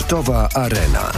Sportowa Arena.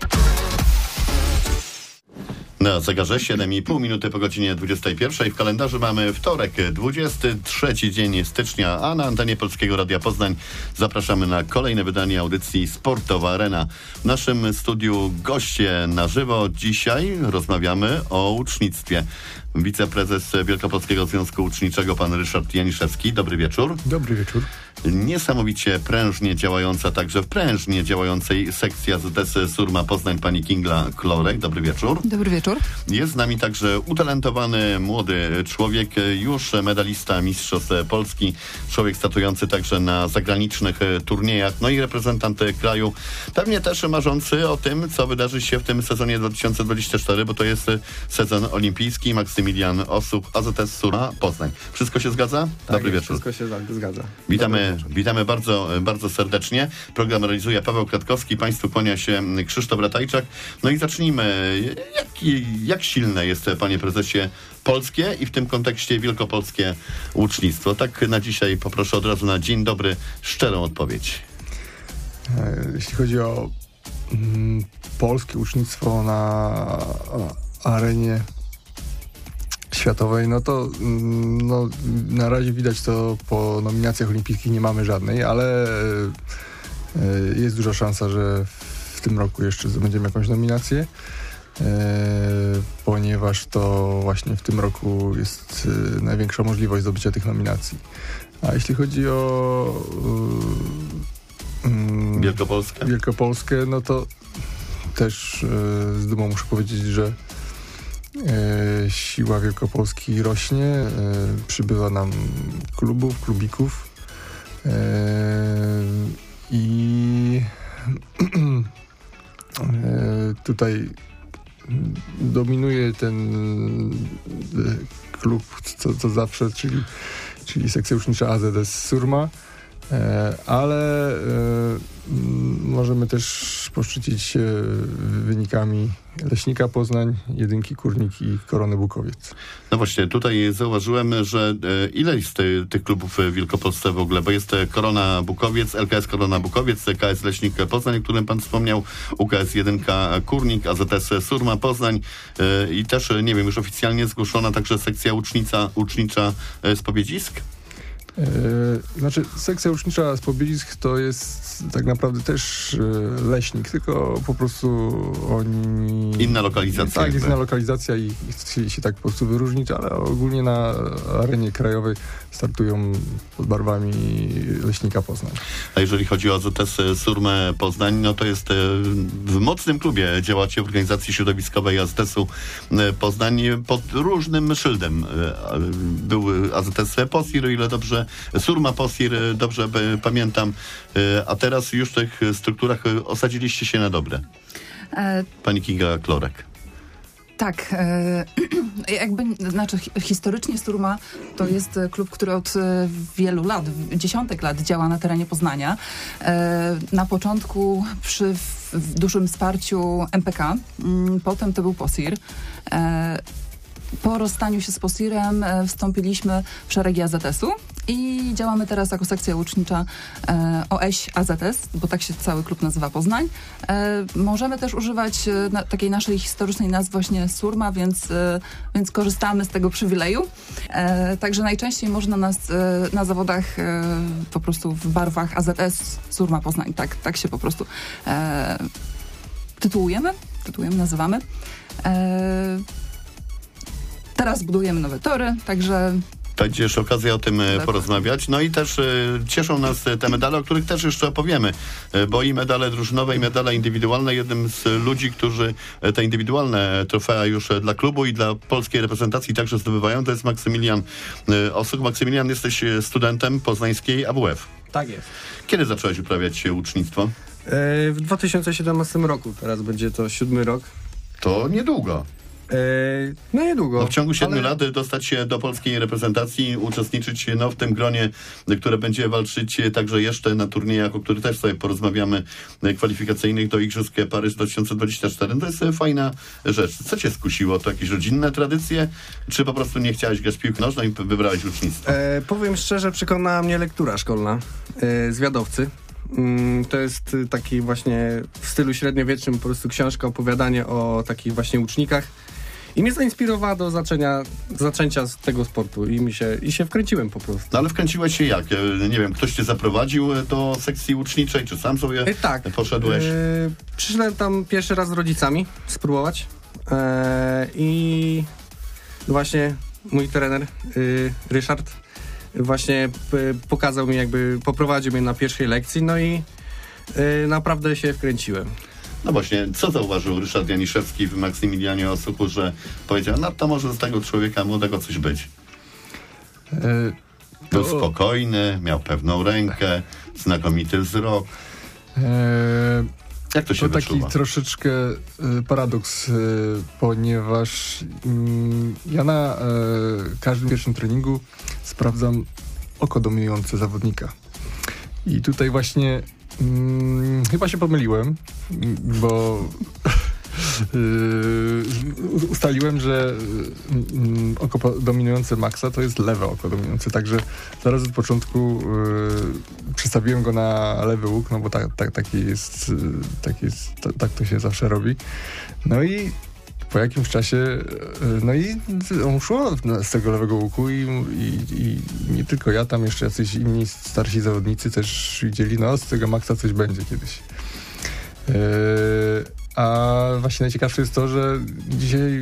Na zegarze 7,5 minuty po godzinie 21. W kalendarzu mamy wtorek, 23 dzień stycznia, a na antenie Polskiego Radia Poznań zapraszamy na kolejne wydanie audycji Sportowa Arena. W naszym studiu goście na żywo. Dzisiaj rozmawiamy o ucznictwie. Wiceprezes Wielkopolskiego Związku Uczniczego, pan Ryszard Janiszewski. Dobry wieczór. Dobry wieczór. Niesamowicie prężnie działająca, także w prężnie działającej sekcji AZS Surma Poznań, pani Kinga Klorek. Dobry wieczór. Dobry wieczór. Jest z nami także utalentowany młody człowiek, już medalista Mistrzostw Polski, człowiek startujący także na zagranicznych turniejach, no i reprezentant kraju, pewnie też marzący o tym, co wydarzy się w tym sezonie 2024, bo to jest sezon olimpijski. Maksymilian Osuch, AZS Surma Poznań. Wszystko się zgadza? Tak, Dobry wieczór. Wszystko się zgadza. Witamy bardzo, bardzo serdecznie. Program realizuje Paweł Kratkowski, państwu kłania się Krzysztof Ratajczak. No i zacznijmy. Jak silne jest, panie prezesie, polskie i w tym kontekście wielkopolskie ucznictwo? Tak na dzisiaj poproszę od razu na dzień dobry szczerą odpowiedź. Jeśli chodzi o polskie ucznictwo na arenie światowej, no to na razie widać to po nominacjach olimpijskich nie mamy żadnej, ale jest duża szansa, że w tym roku jeszcze zdobędziemy jakąś nominację, ponieważ to właśnie w tym roku jest największa możliwość zdobycia tych nominacji. A jeśli chodzi o Wielkopolskę, no to też z dumą muszę powiedzieć, że siła Wielkopolski rośnie, przybywa nam klubów, klubików i tutaj dominuje ten klub co zawsze, czyli sekcja ucznicza AZS Surma, ale możemy też poszczycić się wynikami Leśnika Poznań, Jedynki Kurnik i Korony Bukowiec. No właśnie, tutaj zauważyłem, że ile jest tych klubów w Wielkopolsce w ogóle, bo jest Korona Bukowiec, LKS Korona Bukowiec, KS Leśnik Poznań, o którym pan wspomniał, UKS Jedynka Kurnik, AZS Surma Poznań i też, nie wiem, już oficjalnie zgłoszona także sekcja ucznicza z Pobiedzisk? Znaczy, sekcja ucznicza z Pobiedzisk to jest tak naprawdę też Leśnik, tylko po prostu oni... Inna lokalizacja. Tak, jest inna lokalizacja i chcieli się tak po prostu wyróżnić, ale ogólnie na arenie krajowej startują pod barwami Leśnika Poznań. A jeżeli chodzi o AZS Surmę Poznań, no to jest w mocnym klubie, działacie w organizacji środowiskowej AZS-u Poznań pod różnym szyldem. Był AZS Posir, o ile dobrze, Surma Posir, dobrze pamiętam, a teraz już w tych strukturach osadziliście się na dobre. Pani Kinga Klorek. Tak, historycznie Surma to jest klub, który od wielu lat, dziesiątek lat działa na terenie Poznania. Na początku przy dużym wsparciu MPK, potem to był Posir. Po rozstaniu się z Posirem wstąpiliśmy w szeregi AZS-u i działamy teraz jako sekcja ucznicza OŚ AZS, bo tak się cały klub nazywa Poznań. Możemy też używać takiej naszej historycznej nazwy właśnie Surma, więc korzystamy z tego przywileju. Także najczęściej można nas na zawodach po prostu w barwach AZS Surma Poznań. Tak się po prostu tytułujemy, nazywamy. Teraz budujemy nowe tory, także... Będzie jeszcze okazja o tym porozmawiać. No i też cieszą nas te medale, o których też jeszcze opowiemy, bo i medale drużynowe, i medale indywidualne. Jednym z ludzi, którzy te indywidualne trofea już dla klubu i dla polskiej reprezentacji także zdobywają, to jest Maksymilian Osuch. Maksymilian, jesteś studentem poznańskiej AWF. Tak jest. Kiedy zacząłeś uprawiać ucznictwo? W 2017 roku. Teraz będzie to 7. rok. To niedługo. No niedługo. No w ciągu 7 lat dostać się do polskiej reprezentacji, uczestniczyć w tym gronie, które będzie walczyć także jeszcze na turniejach, o których też sobie porozmawiamy, kwalifikacyjnych do Igrzysk Paryż 2024. To jest fajna rzecz. Co cię skusiło? To jakieś rodzinne tradycje? Czy po prostu nie chciałeś grać w piłkę nożną i wybrałeś ucznictwo? Powiem szczerze, przekonała mnie lektura szkolna zwiadowcy. To jest taki właśnie w stylu średniowiecznym po prostu książka, opowiadanie o takich właśnie łucznikach. I mnie zainspirowała do zaczęcia z tego sportu i się wkręciłem po prostu. No ale wkręciłeś się jak? Nie wiem, ktoś cię zaprowadził do sekcji łuczniczej, czy sam sobie poszedłeś? Przyszedłem tam pierwszy raz z rodzicami spróbować i właśnie mój trener Ryszard właśnie pokazał mi, poprowadził mnie na pierwszej lekcji, no i naprawdę się wkręciłem. No właśnie, co zauważył Ryszard Janiszewski w Maksymilianie Osuchu, że powiedział, no to może z tego człowieka młodego coś być? Był spokojny, miał pewną rękę, znakomity wzrok. Jak to się wyczuwa? To taki troszeczkę paradoks, ponieważ ja na każdym pierwszym treningu sprawdzam oko dominujące zawodnika. I tutaj właśnie chyba się pomyliłem, bo ustaliłem, że oko dominujące Maxa to jest lewe oko dominujące, także zaraz od początku przestawiłem go na lewy łuk, no bo tak to się zawsze robi. No i po jakimś czasie, no i on szło z tego lewego łuku i nie tylko ja, tam jeszcze jacyś inni starsi zawodnicy też widzieli, no z tego Maxa coś będzie kiedyś. A właśnie najciekawsze jest to, że dzisiaj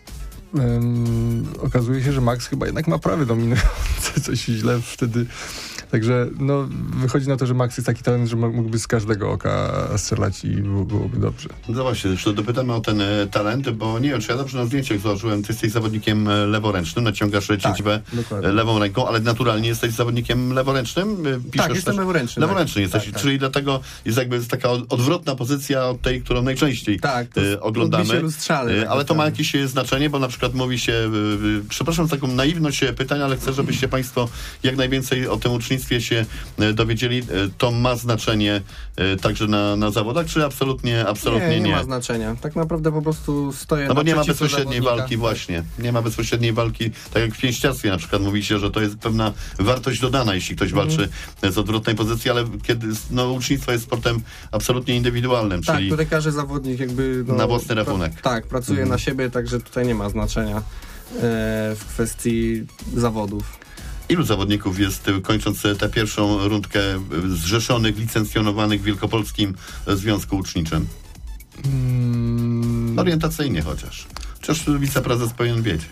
okazuje się, że Max chyba jednak ma prawy dominujące, coś źle wtedy. Także no, wychodzi na to, że Max jest taki talent, że mógłby z każdego oka strzelać i byłoby dobrze. No właśnie, jeszcze dopytamy o ten talent, bo nie wiem, czy ja dobrze na zdjęciach zauważyłem, ty jesteś zawodnikiem leworęcznym, naciągasz cięciwę lewą ręką, ale naturalnie jesteś zawodnikiem leworęcznym? Piszesz jestem leworęczny. Leworęczny jesteś, czyli dlatego jest taka odwrotna pozycja od tej, którą najczęściej oglądamy. Ale to ma jakieś znaczenie, bo na przykład mówi się, przepraszam za taką naiwność pytań, ale chcę, żebyście państwo jak najwięcej o tym uczniostwie się dowiedzieli. To ma znaczenie także na zawodach, czy absolutnie nie? Nie ma znaczenia. Tak naprawdę po prostu stoję. No bo nie ma bezpośredniej walki, właśnie. Nie ma bezpośredniej walki, tak jak w pięściarstwie na przykład mówi się, że to jest pewna wartość dodana, jeśli ktoś walczy z odwrotnej pozycji, ale kiedy ucznictwo jest sportem absolutnie indywidualnym, tak, czyli tutaj każdy zawodnik na własny rachunek. Pracuje na siebie, także tutaj nie ma znaczenia w kwestii zawodów. Ilu zawodników jest, kończąc tę pierwszą rundkę, zrzeszonych, licencjonowanych w Wielkopolskim Związku Łuczniczym? Orientacyjnie chociaż. Chociaż wiceprezes powinien wiedzieć.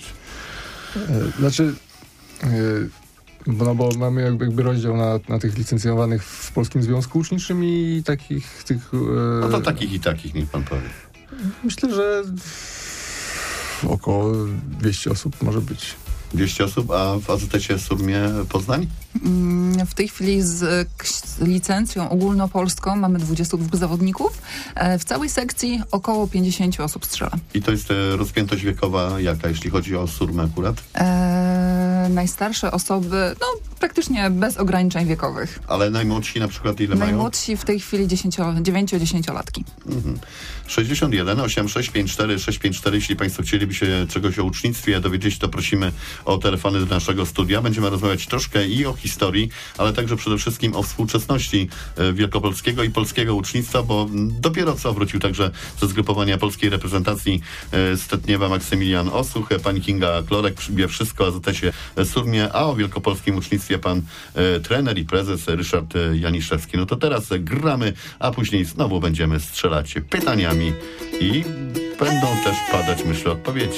Bo mamy jakby rozdział na tych licencjonowanych w Polskim Związku Łuczniczym i takich... No to takich i takich, niech pan powie. Myślę, że około 200 osób może być. 200 osób, a w AZS-ie Surmie Poznań? W tej chwili z licencją ogólnopolską mamy 22 zawodników. W całej sekcji około 50 osób strzela. I to jest rozpiętość wiekowa jaka, jeśli chodzi o Surmę akurat? Najstarsze osoby, praktycznie bez ograniczeń wiekowych. Ale najmłodsi na przykład ile mają? Najmłodsi w tej chwili 9-10-latki. 61 86 54 654. Jeśli państwo chcieliby się czegoś o ucznictwie dowiedzieć, to prosimy o telefony do naszego studia. Będziemy rozmawiać troszkę i o historii, ale także przede wszystkim o współczesności wielkopolskiego i polskiego ucznictwa, bo dopiero co wrócił także ze zgrupowania polskiej reprezentacji Stetniewa Maksymilian Osuch. Pani Kinga Klorek wie wszystko o AZS-ie Surmie, a o wielkopolskim ucznictwie pan trener i prezes Ryszard Janiszewski. No to teraz gramy, a później znowu będziemy strzelać pytaniami i będą też padać, myślę, odpowiedzi.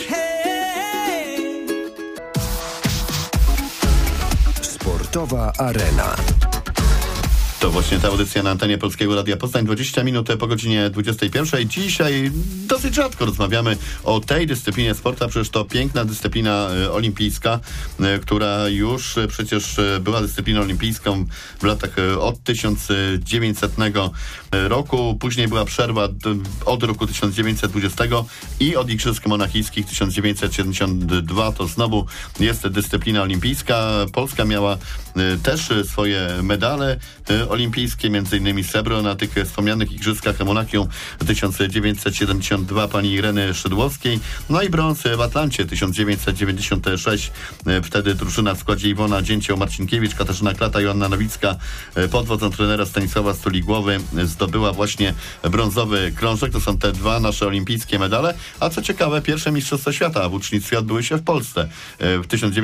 Sportowa Arena. To właśnie ta audycja na antenie Polskiego Radia Poznań. 20 minut po godzinie 21. Dzisiaj dosyć rzadko rozmawiamy o tej dyscyplinie sportu, a przecież to piękna dyscyplina olimpijska, która już przecież była dyscypliną olimpijską w latach od 1900 roku. Później była przerwa od roku 1920 i od Igrzysk Monachijskich 1972 to znowu jest dyscyplina olimpijska. Polska miała też swoje medale olimpijskie, m.in. srebro na tych wspomnianych igrzyskach Monachium 1972 pani Ireny Szydłowskiej, no i brąz w Atlancie 1996. Wtedy drużyna w składzie Iwona Dzięcioł-Marcinkiewicz, Katarzyna Klata, Joanna Nowicka pod wodzą trenera Stanisława Stoligłowy zdobyła właśnie brązowy krążek. To są te dwa nasze olimpijskie medale. A co ciekawe, pierwsze mistrzostwa świata w łucznictwie odbyły się w Polsce w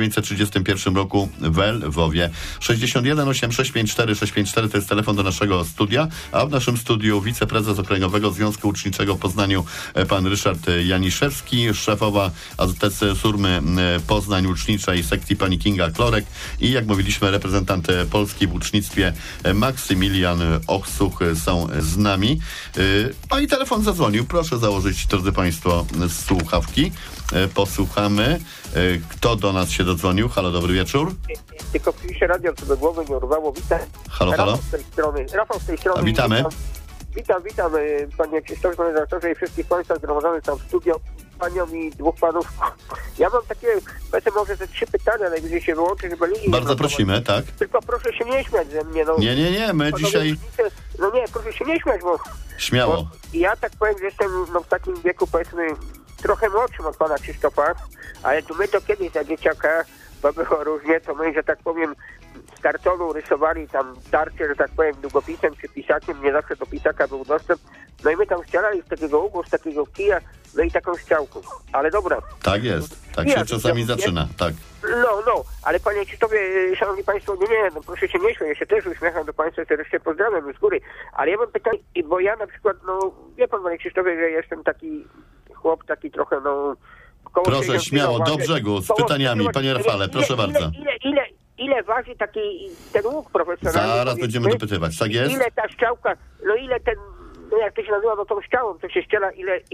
1931 roku w Lwowie. 61 865 654 to jest telefon do naszego studia, a w naszym studiu wiceprezes Okręgowego Związku Łuczniczego w Poznaniu pan Ryszard Janiszewski, szefowa AZS Surmy Poznań Łuczniczej sekcji pani Kinga Klorek i jak mówiliśmy reprezentant Polski w łucznictwie Maksymilian Ochsuch są z nami. No i telefon zadzwonił. Proszę założyć, drodzy państwo, słuchawki. Posłuchamy. Kto do nas się dodzwonił? Halo, dobry wieczór. Tylko pisze radio, co do głowy nie urwało. Witam. Halo. Rafał z tej strony. A witamy. Witam, panie Krzysztofie, panie redaktorze i wszystkich państwa zgromadzonych tam w studio, panią i dwóch panów. Ja mam takie, powiedzmy, może te 3 pytania, najwyżej się wyłączy, chyba linii. Bardzo prosimy, tak. Tylko proszę się nie śmiać ze mnie. No. Nie, my dzisiaj... No nie, proszę się nie śmiać, bo... Śmiało. Bo ja tak powiem, że jestem w takim wieku, powiedzmy, trochę młodszym od pana Krzysztofa, ale to my to kiedyś za dzieciaka, bo było różnie, to my, że tak powiem, z kartonu rysowali tam tarcze, że tak powiem, długopisem czy pisakiem, nie zawsze do pisaka był dostęp, no i my tam strzelali z takiego łuku, z takiego kija, no i taką strzałką, ale dobra. Tak jest, tak się czasami zaczyna, tak. No, ale panie Krzysztofie, szanowni państwo, nie, no proszę się nie śmiać, ja się też uśmiecham do państwa, serdecznie pozdrawiam z góry, ale ja mam pytanie, bo ja na przykład, no, wie pan, panie Krzysztofie, że jestem taki chłop, taki trochę, no... Proszę, śmiało, do brzegu, z pytaniami, panie Rafale, proszę bardzo. Ile waży taki ten łuk profesjonalny? Zaraz będziemy dopytywać, tak jest? Ile ta strzałka, no ile ten, no jak to się nazywa, no tą strzałą, co się strzela,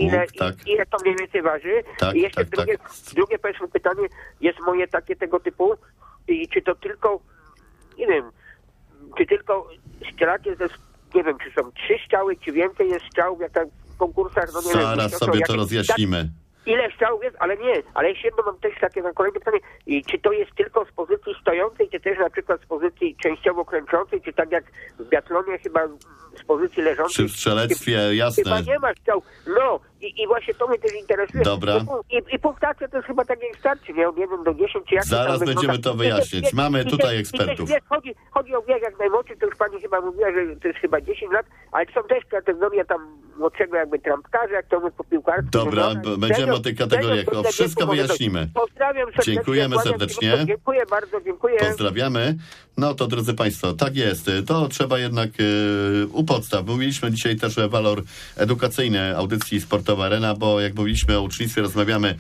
ile to mniej więcej waży? Tak, I jeszcze tak. drugie powiedzmy pytanie jest moje takie tego typu, i czy to tylko, nie wiem, czy tylko strzelacie nie wiem, czy są 3 strzały, czy więcej jest strzałów, jak w konkursach, no nie wiem. Zaraz sobie to rozjaśnimy. Ile strzałów jest, ale jeszcze jedno mam też takie na kolejne pytanie. I czy to jest tylko z pozycji stojącej, czy też na przykład z pozycji częściowo kręczącej, czy tak jak w biatlonie chyba z pozycji leżącej? Czy w strzelectwie, jasne. Chyba nie ma strzał. No i właśnie to mnie też interesuje. Dobra. I punktacja to jest chyba tak jak starczy, nie? Od 1 do 10, czy jak zaraz będziemy to wyjaśnić. Mamy tutaj ekspertów. Chodzi o wiek jak najmłodszy, to już pani chyba mówiła, że to jest chyba 10 lat, ale są też kategorie tam młodszego jakby trampkarza, jak to my po piłkarsku. Dobra, będziemy o tych kategoriach. Wszystko wyjaśnimy. Pozdrawiam serdecznie. Dziękujemy serdecznie. Dziękuję bardzo, dziękuję. Pozdrawiamy. No to drodzy państwo, tak jest. To trzeba jednak u podstaw. Mówiliśmy dzisiaj też o walor edukacyjny audycji Sportowa Arena, bo jak mówiliśmy o ucznictwie, rozmawiamy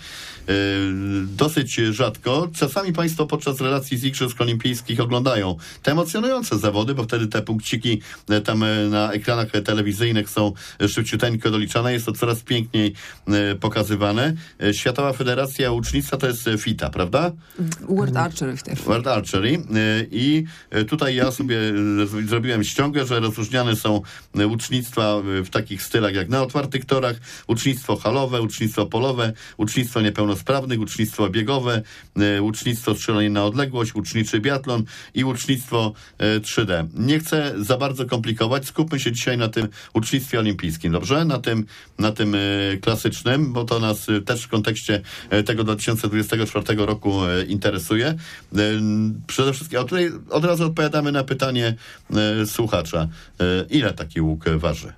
dosyć rzadko. Czasami państwo podczas relacji z Igrzysk Olimpijskich oglądają te emocjonujące zawody, bo wtedy te punkciki tam na ekranach telewizyjnych są szybciuteńko doliczane. Jest to coraz piękniej pokazywane. Światowa Federacja Łucznictwa to jest FITA, prawda? World Archery też. World Archery. I tutaj ja sobie zrobiłem ściągę, że rozróżniane są łucznictwa w takich stylach jak na otwartych torach, łucznictwo halowe, łucznictwo polowe, łucznictwo niepełnosprawnych, łucznictwo biegowe, łucznictwo strzelanie na odległość, łuczniczy biatlon i łucznictwo 3D. Nie chcę za bardzo komplikować, skupmy się dzisiaj na tym łucznictwie olimpijskim, dobrze? Na tym klasycznym, bo to nas też w kontekście tego 2024 roku interesuje. Przede wszystkim, tutaj od razu odpowiadamy na pytanie słuchacza. Ile taki łuk waży?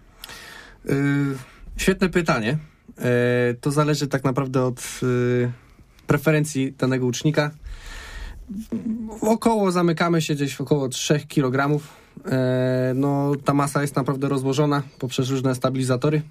Świetne pytanie. To zależy tak naprawdę od preferencji danego łucznika. Zamykamy się gdzieś w około 3 kg. No, ta masa jest naprawdę rozłożona poprzez różne stabilizatory.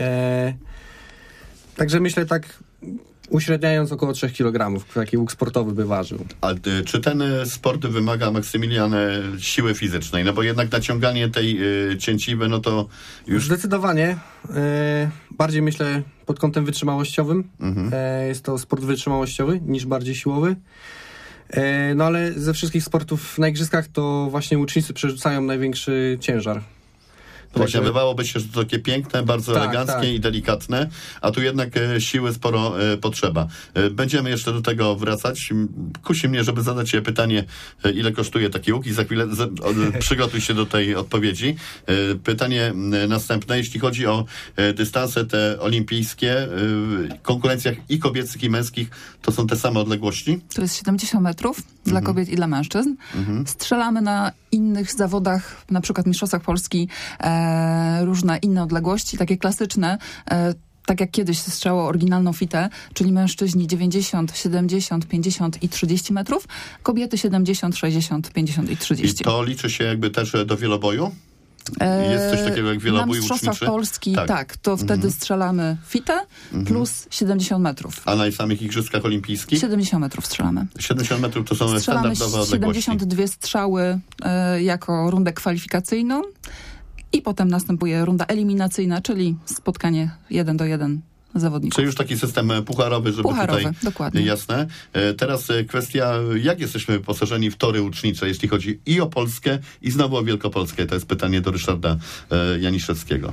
Także myślę tak uśredniając około 3 kg, taki łuk sportowy by ważył. A czy ten sport wymaga, Maksymilian, siły fizycznej? No bo jednak naciąganie tej cięciwy, no to już... Zdecydowanie. Bardziej myślę pod kątem wytrzymałościowym. Jest to sport wytrzymałościowy niż bardziej siłowy. No ale ze wszystkich sportów na igrzyskach to właśnie łucznicy przerzucają największy ciężar. Właśnie wydawałoby się, że to takie piękne, bardzo Tak, eleganckie tak. i delikatne, a tu jednak siły sporo potrzeba. Będziemy jeszcze do tego wracać. Kusi mnie, żeby zadać pytanie, ile kosztuje taki łuk i za chwilę przygotuj się do tej odpowiedzi. Pytanie następne, jeśli chodzi o dystanse te olimpijskie, w konkurencjach i kobiecych, i męskich, to są te same odległości? To jest 70 metrów dla kobiet i dla mężczyzn. Strzelamy na innych zawodach, na przykład Mistrzostwach Polski, różne inne odległości, takie klasyczne, tak jak kiedyś się strzało oryginalną fitę, czyli mężczyźni 90, 70, 50 i 30 metrów, kobiety 70, 60, 50 i 30. I to liczy się jakby też do wieloboju? Jest coś takiego jak wielobój Na Mistrzostwach łuczniczy? Polski, tak, to wtedy strzelamy fitę plus 70 metrów. A na samych igrzyskach olimpijskich? 70 metrów strzelamy. 70 metrów to są Strzelamy standardowe odległości. 72 strzały jako rundę kwalifikacyjną i potem następuje runda eliminacyjna, czyli spotkanie 1-1 zawodników. Czyli już taki system pucharowy, żeby Pucharowy, tutaj dokładnie. jasne. Teraz kwestia, jak jesteśmy wyposażeni w tory łucznicze, jeśli chodzi i o Polskę, i znowu o Wielkopolskę. To jest pytanie do Ryszarda Janiszewskiego.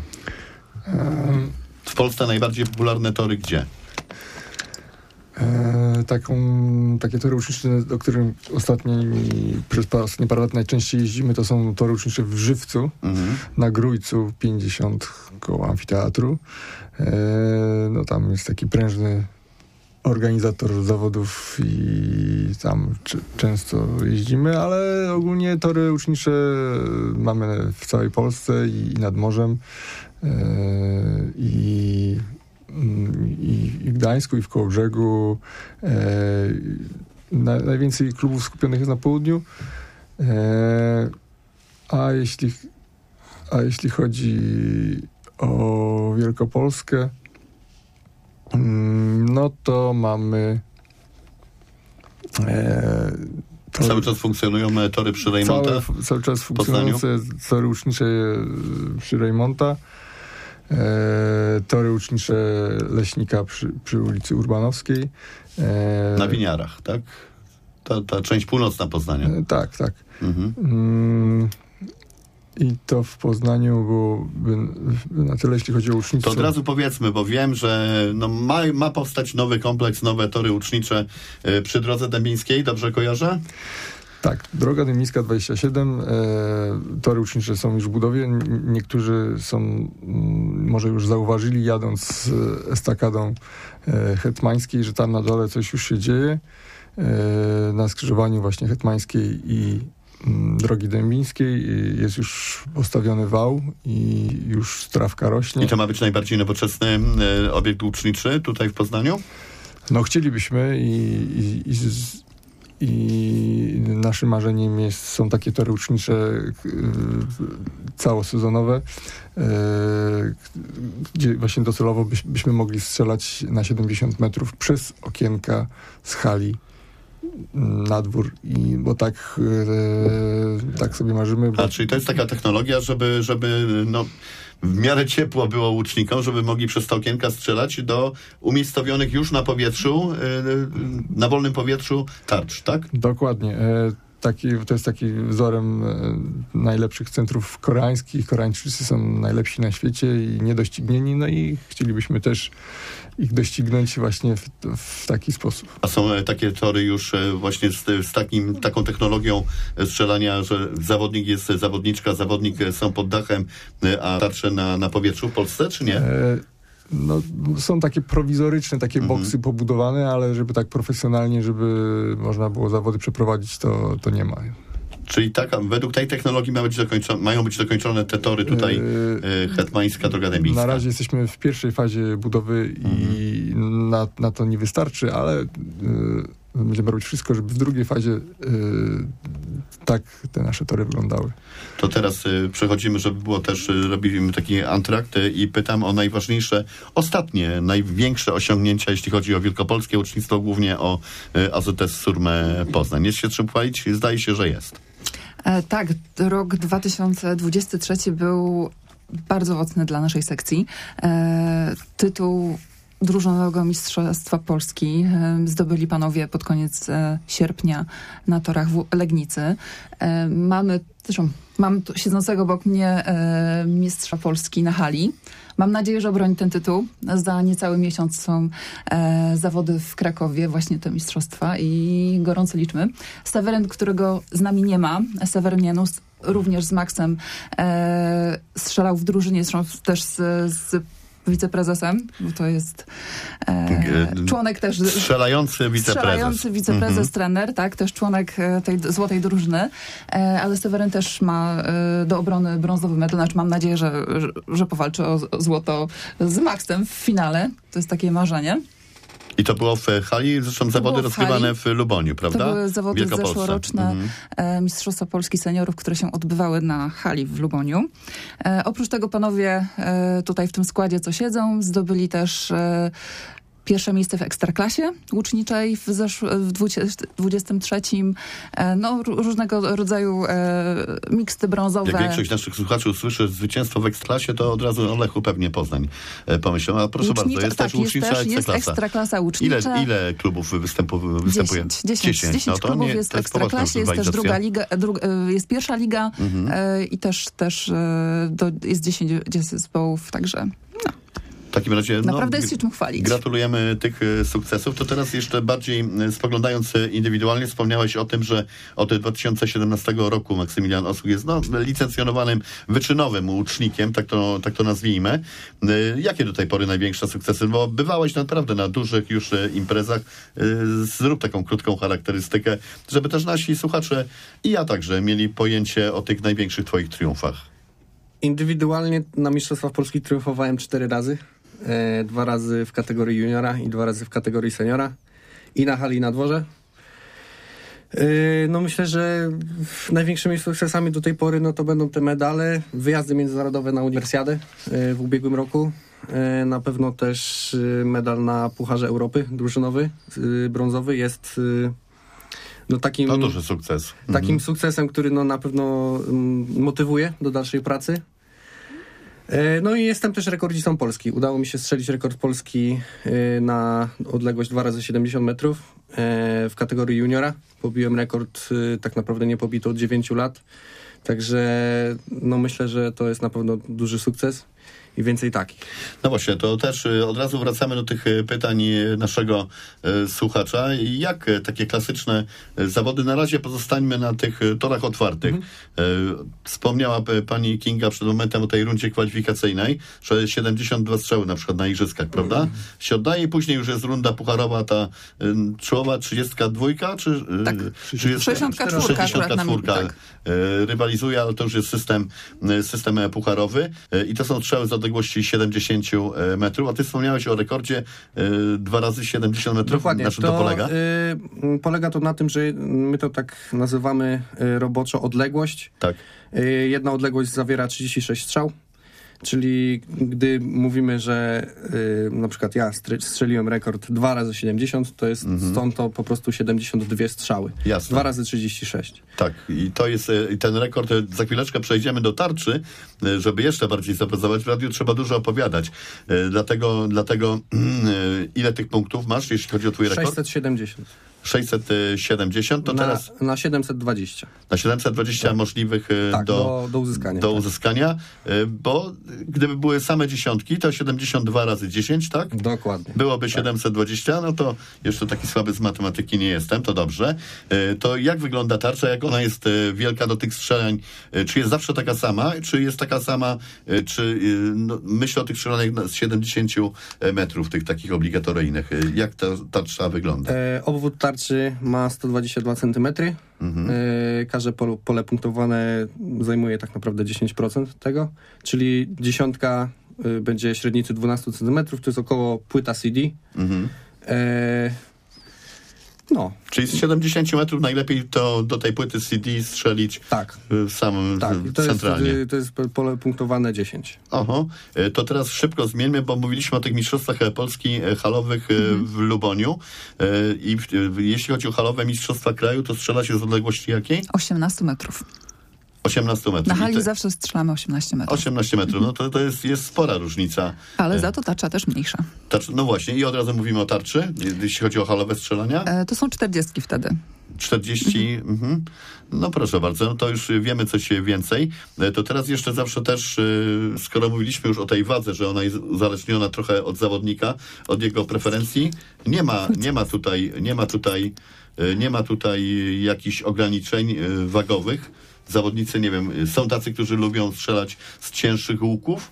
W Polsce najbardziej popularne tory gdzie? Takie tory łucznicze, do których przez ostatnie parę lat najczęściej jeździmy, to są tory łucznicze w Żywcu, na Grójcu 50 koło amfiteatru. No tam jest taki prężny organizator zawodów i tam często jeździmy, ale ogólnie tory łucznicze mamy w całej Polsce i nad morzem, i w Gdańsku, i w Kołobrzegu. Najwięcej klubów skupionych jest na południu. A jeśli chodzi o Wielkopolskę, no to mamy Cały czas funkcjonują tory przy Rejmonta? Cały czas funkcjonujące tory łucznicze przy Rejmonta. Tory łucznicze Leśnika przy ulicy Urbanowskiej. Na Winiarach, tak? Ta część północna Poznania. Tak. I to w Poznaniu byłoby na tyle, jeśli chodzi o łucznictwo. To od razu powiedzmy, bo wiem, że ma powstać nowy kompleks, nowe tory łucznicze przy Drodze Dębińskiej. Dobrze kojarzę? Tak, droga Dębińska 27, tory łucznicze są już w budowie. Niektórzy może już zauważyli, jadąc estakadą Hetmańskiej, że tam na dole coś już się dzieje. Na skrzyżowaniu właśnie Hetmańskiej i drogi Dębińskiej jest już postawiony wał i już trawka rośnie. I to ma być najbardziej nowoczesny obiekt łuczniczy tutaj w Poznaniu? No chcielibyśmy i naszym marzeniem są takie tory łucznicze całosezonowe, gdzie właśnie docelowo byśmy mogli strzelać na 70 metrów przez okienka z hali na dwór, bo tak sobie marzymy. A czyli to jest taka technologia, żeby w miarę ciepło było łucznikom, żeby mogli przez te okienka strzelać do umiejscowionych już na powietrzu, na wolnym powietrzu tarcz, tak? Dokładnie. To jest taki wzorem najlepszych centrów koreańskich. Koreańczycy są najlepsi na świecie i niedoścignieni, no i chcielibyśmy też ich doścignąć właśnie w taki sposób. A są takie tory już właśnie z taką technologią strzelania, że zawodnik są pod dachem, a tarcze na powietrzu w Polsce, czy nie? No, są takie prowizoryczne, takie boksy pobudowane, ale żeby tak profesjonalnie, żeby można było zawody przeprowadzić, to nie ma. Czyli według tej technologii mają być dokończone te tory tutaj, Hetmańska, Droga Dębińska. Na razie jesteśmy w pierwszej fazie budowy i na to nie wystarczy, ale będziemy robić wszystko, żeby w drugiej fazie tak te nasze tory wyglądały. To teraz przechodzimy, żeby było też, robimy taki antrakt i pytam o najważniejsze, ostatnie, największe osiągnięcia, jeśli chodzi o wielkopolskie łucznictwo, głównie o AZS Surmę Poznań. Jest się czym chwalić? Zdaje się, że jest. Tak, rok 2023 był bardzo owocny dla naszej sekcji. Tytuł drużynowego mistrzostwa Polski zdobyli panowie pod koniec sierpnia na torach w Legnicy. Mam tu siedzącego obok mnie mistrza Polski na hali. Mam nadzieję, że obroni ten tytuł. Za niecały miesiąc są zawody w Krakowie, właśnie te mistrzostwa i gorąco liczmy. Seweryn, którego z nami nie ma, Seweryn Janus również z Maxem strzelał w drużynie, zresztą też z wiceprezesem, bo to jest członek też... Strzelający wiceprezes. Trener, tak, też członek tej złotej drużyny, ale Seweryn też ma do obrony brązowy medal, znaczy mam nadzieję, że powalczy o złoto z Maxem w finale. To jest takie marzenie. I to było w hali, zresztą zawody rozgrywane w Luboniu, prawda? To były zawody zeszłoroczne Mistrzostwa Polski Seniorów, które się odbywały na hali w Luboniu. Oprócz tego panowie tutaj w tym składzie, co siedzą, zdobyli też pierwsze miejsce w Ekstraklasie łuczniczej w 23. No, różnego rodzaju miksty brązowe. Jak większość naszych słuchaczy usłyszy zwycięstwo w Ekstraklasie, to od razu o Lechu pewnie Poznań pomyślą. A proszę bardzo, jest też łucznicza Ekstraklasa. Jest Ekstraklasa łucznicza. Ile klubów występuje? 10 no klubów jest w Ekstraklasie, jest też druga liga, jest pierwsza liga i też jest 10 zespołów, także... W takim razie naprawdę jest się czym chwalić. Gratulujemy tych sukcesów. To teraz jeszcze bardziej spoglądając indywidualnie, wspomniałeś o tym, że od 2017 roku Maksymilian Osuch jest licencjonowanym wyczynowym łucznikiem, tak to nazwijmy. Jakie do tej pory największe sukcesy? Bo bywałeś naprawdę na dużych już imprezach. Zrób taką krótką charakterystykę, żeby też nasi słuchacze i ja także mieli pojęcie o tych największych twoich triumfach. Indywidualnie na Mistrzostwach Polski triumfowałem 4 razy. 2 razy w kategorii juniora i 2 razy w kategorii seniora. I na hali, i na dworze. No myślę, że największymi sukcesami do tej pory to będą te medale, wyjazdy międzynarodowe na Uniwersjadę w ubiegłym roku. Na pewno też medal na Pucharze Europy drużynowy, brązowy jest takim... To duży sukces. Takim sukcesem, który na pewno motywuje do dalszej pracy. No i jestem też rekordzistą Polski. Udało mi się strzelić rekord Polski na odległość 2x70 metrów w kategorii juniora. Pobiłem rekord tak naprawdę niepobity od 9 lat. Także myślę, że to jest na pewno duży sukces. I więcej takich. No właśnie, to też od razu wracamy do tych pytań naszego słuchacza. Jak takie klasyczne zawody, na razie pozostańmy na tych torach otwartych. Wspomniała pani Kinga przed momentem o tej rundzie kwalifikacyjnej, że 72 strzały na przykład na igrzyskach, prawda? Się oddaje i później już jest runda pucharowa, ta czołowa 32, czy... Tak, 64 tak. Rywalizuje, ale to już jest system pucharowy i to są strzały z odległości 70 metrów, a ty wspomniałeś o rekordzie 2x70 metrów. Dokładnie. Na czym to polega? Polega to na tym, że my to tak nazywamy roboczo odległość. Tak. Jedna odległość zawiera 36 strzał. Czyli gdy mówimy, że na przykład ja strzeliłem rekord 2x70, to jest stąd to po prostu 72 strzały. Jasne. 2x36. Tak, i to jest ten rekord. Za chwileczkę przejdziemy do tarczy, żeby jeszcze bardziej zaprezentować. W radiu trzeba dużo opowiadać. Dlatego ile tych punktów masz, jeśli chodzi o twój rekord? 670. 670, to teraz... Na 720. Na 720 możliwych do uzyskania, bo gdyby były same dziesiątki, to 72 razy 10, tak? Dokładnie. Byłoby 720, no to jeszcze taki słaby z matematyki nie jestem, to dobrze. To jak wygląda tarcza, jak ona jest wielka do tych strzeleń? Czy jest zawsze taka sama? Czy jest taka sama, czy myślę o tych strzelaniach z 70 metrów, tych takich obligatoryjnych. Jak ta tarcza wygląda? Obwód tarczy ma 122 cm. Każde pole punktowane zajmuje tak naprawdę 10% tego, czyli dziesiątka będzie średnicy 12 cm, to jest około płyta CD. Czyli z 70 metrów najlepiej to do tej płyty CD strzelić w samym centralnie. To jest pole punktowane 10. Oho. To teraz szybko zmieńmy, bo mówiliśmy o tych mistrzostwach Polski halowych w Luboniu. I jeśli chodzi o halowe mistrzostwa kraju, to strzela się z odległości jakiej? 18 metrów. 18 metrów. Na hali zawsze strzelamy 18 metrów. 18 metrów, no to jest spora różnica. Ale za to tarcza też mniejsza. No właśnie, i od razu mówimy o tarczy, jeśli chodzi o halowe strzelania. To są 40 wtedy. 40, no proszę bardzo, no to już wiemy coś więcej. To teraz jeszcze zawsze też, skoro mówiliśmy już o tej wadze, że ona jest uzależniona trochę od zawodnika, od jego preferencji, nie ma tutaj jakichś ograniczeń wagowych. Zawodnicy, nie wiem, są tacy, którzy lubią strzelać z cięższych łuków?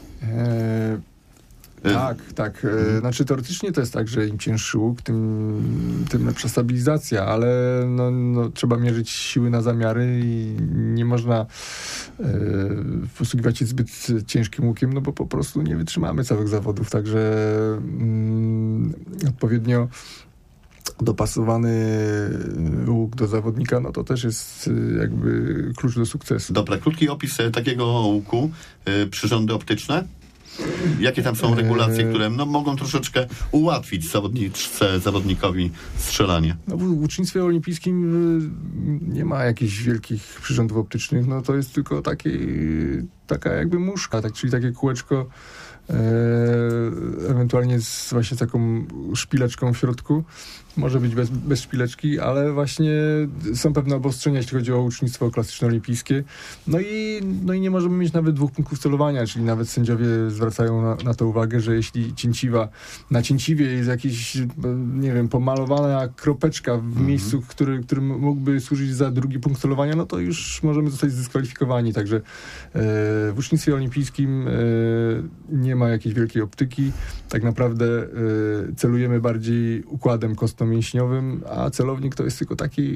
Tak. Znaczy teoretycznie to jest tak, że im cięższy łuk, tym lepsza stabilizacja, ale no, trzeba mierzyć siły na zamiary i nie można posługiwać się zbyt ciężkim łukiem, no bo po prostu nie wytrzymamy całych zawodów, także odpowiednio dopasowany łuk do zawodnika, no to też jest jakby klucz do sukcesu. Dobra, krótki opis takiego łuku, przyrządy optyczne. Jakie tam są regulacje, które mogą troszeczkę ułatwić zawodnikowi strzelanie? No, w ucznictwie olimpijskim nie ma jakichś wielkich przyrządów optycznych, no to jest tylko taka jakby muszka, czyli takie kółeczko, ewentualnie z właśnie taką szpileczką w środku. Może być bez szpileczki, ale właśnie są pewne obostrzenia, jeśli chodzi o ucznictwo klasyczno-olimpijskie. No i nie możemy mieć nawet 2 punktów celowania, czyli nawet sędziowie zwracają na to uwagę, że jeśli na cięciwie jest jakiś, nie wiem, pomalowana kropeczka w miejscu, który mógłby służyć za 2 punkt celowania, no to już możemy zostać zdyskwalifikowani. Także w ucznictwie olimpijskim nie ma jakiejś wielkiej optyki. Tak naprawdę celujemy bardziej układem kostno-mięśniowym, a celownik to jest tylko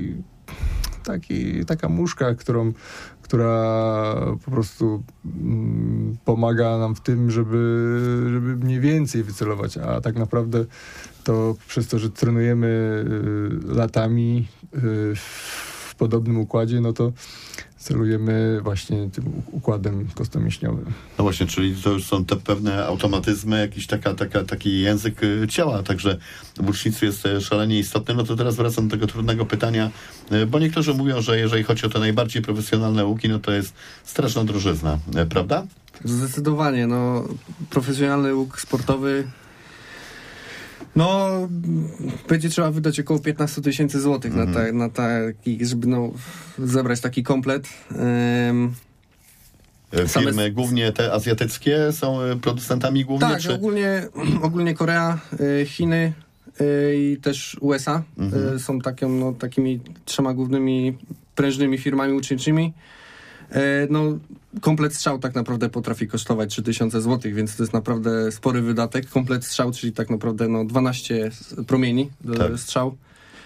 taka muszka, która po prostu pomaga nam w tym, żeby mniej więcej wycelować, a tak naprawdę to przez to, że trenujemy latami w podobnym układzie, no to celujemy właśnie tym układem kostno-mięśniowym. No właśnie, czyli to już są te pewne automatyzmy, jakiś taki język ciała, także w ucznictwie jest szalenie istotny. No to teraz wracam do tego trudnego pytania, bo niektórzy mówią, że jeżeli chodzi o te najbardziej profesjonalne łuki, no to jest straszna drożyzna, prawda? Zdecydowanie, profesjonalny łuk sportowy będzie trzeba wydać około 15 000 złotych na taki, żeby zebrać taki komplet. Firmy głównie te azjatyckie są producentami głównie? Tak, czy? ogólnie Korea, Chiny i też USA są takimi 3 głównymi prężnymi firmami łuczniczymi. Komplet strzał tak naprawdę potrafi kosztować 3000 zł, więc to jest naprawdę spory wydatek. Komplet strzał, czyli tak naprawdę 12 promieni do strzał.